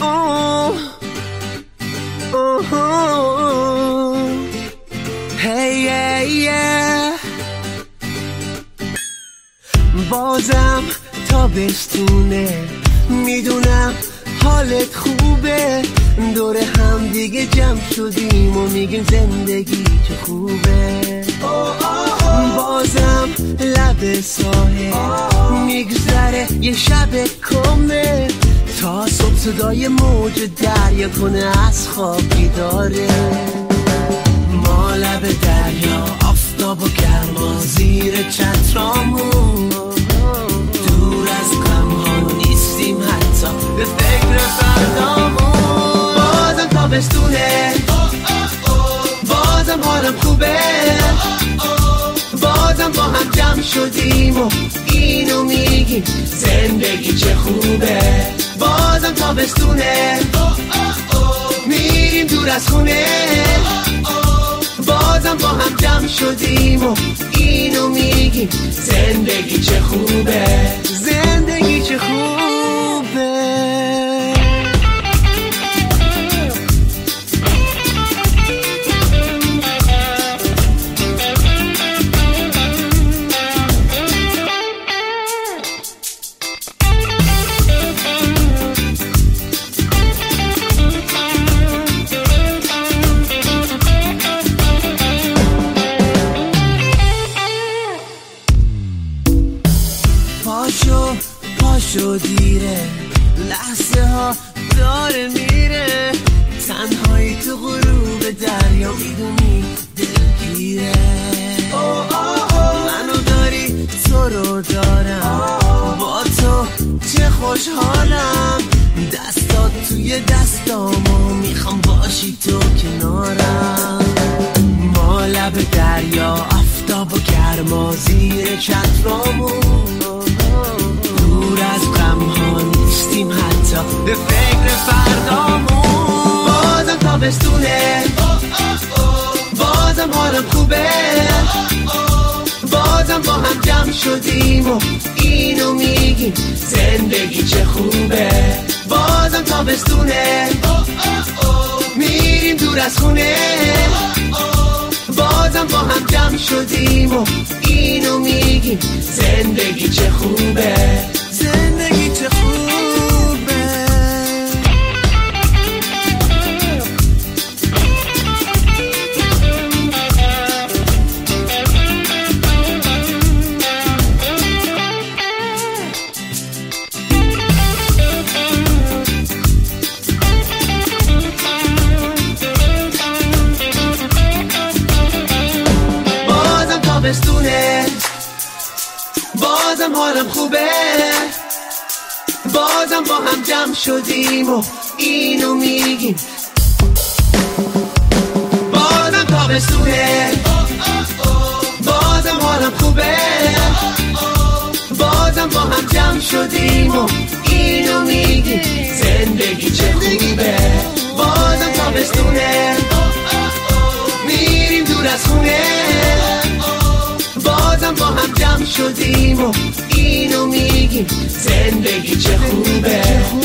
بازم تابستونه، میدونم حالت خوبه، دور هم دیگه جمع شدیم و میگیم زندگی چه خوبه. بازم لب ساحل میگذره یه شب کمه، تا صبح صدای موج دریا کنه از خواب بیداره. ما لب دریا آفتاب و گرما زیر چترامون، دور از غم‌ها نیستیم حتی به فکر فردامون. بازم تابستونه، بازم حالم خوبه، بازم با هم جمع شدیم و اینو میگیم زندگی چه خوبه. بازم تابستونه، میریم دور از خونه، بازم با هم جمع شدیم و اینو میگیم زندگی چه خوبه، زندگی چه خوبه. پاشو دیره، لحظه ها داره میره، تنهایی تو غروب دریا میدونی دلگیره. منو داری تو رو دارم، با تو چه خوشحالم، دستات توی دستامو میخوام باشی تو کنارم. ما لب دریا آفتاب و گرما زیر چترامون، دور از غم‌ها نیستیم حتی به فکر فردامون. بازم تابستونه، بازم حالم خوبه، بازم با هم جمع شدیم و اینو میگیم زندگی چه خوبه. بازم تابستونه، میریم دور از خونه، بازم با هم جمع شدیم و اینو میگیم زندگی چه خوبه، زندگی چه خوبه. بازم حالم خوبه، بازم با هم جمع شدیم و اینو میگیم. بازم تابستونه، بازم حالم خوبه، بازم با هم جمع شدیم و اینو میگیم زندگی چه خوبه. بازم تابستونه، میریم دور از خونه، بازم با هم جمع شدیم و اینو میگیم زندگی چه خوبه.